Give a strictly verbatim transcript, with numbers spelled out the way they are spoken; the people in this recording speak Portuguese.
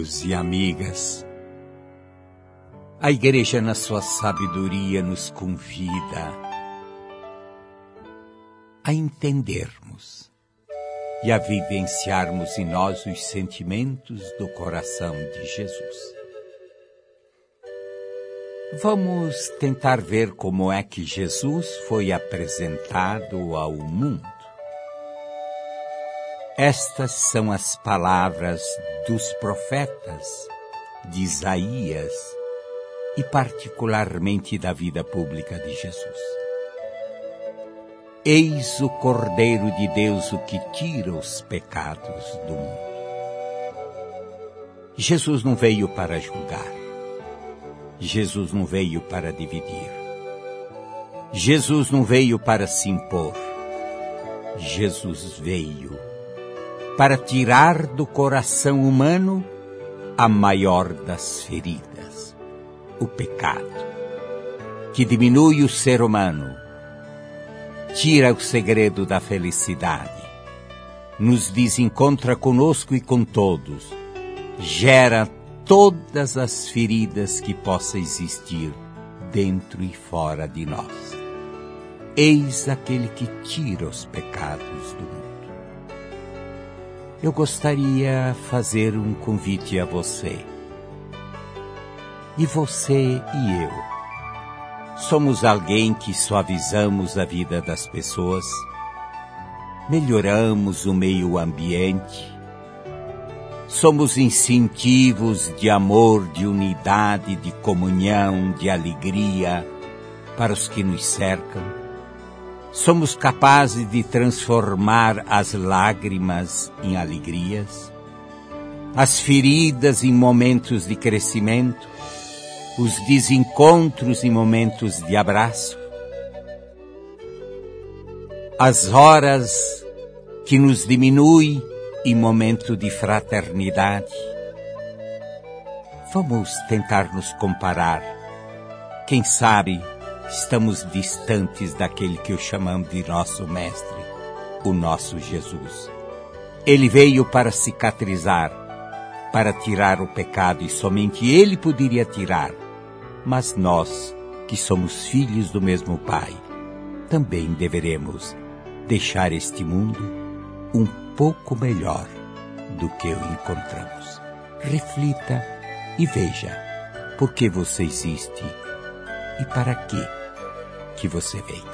amigos e amigas, a Igreja, na sua sabedoria, nos convida a entendermos e a vivenciarmos em nós os sentimentos do coração de Jesus. Vamos tentar ver como é que Jesus foi apresentado ao mundo. Estas são as palavras dos profetas, de Isaías e particularmente da vida pública de Jesus. Eis o Cordeiro de Deus, o que tira os pecados do mundo. Jesus não veio para julgar. Jesus não veio para dividir. Jesus não veio para se impor. Jesus veio para tirar do coração humano a maior das feridas, o pecado, que diminui o ser humano, tira o segredo da felicidade, nos desencontra conosco e com todos, gera todas as feridas que possam existir dentro e fora de nós. Eis aquele que tira os pecados do mundo. Eu gostaria de fazer um convite a você. E você e eu somos alguém que suavizamos a vida das pessoas, melhoramos o meio ambiente, somos incentivos de amor, de unidade, de comunhão, de alegria para os que nos cercam. Somos capazes de transformar as lágrimas em alegrias, as feridas em momentos de crescimento, os desencontros em momentos de abraço, as horas que nos diminuem em momento de fraternidade. Vamos tentar nos comparar. Quem sabe estamos distantes daquele que o chamamos de nosso Mestre, o nosso Jesus. Ele veio para cicatrizar, para tirar o pecado, e somente Ele poderia tirar. Mas nós, que somos filhos do mesmo Pai, também deveremos deixar este mundo um pouco melhor do que o encontramos. Reflita e veja por que você existe e para que que você veio.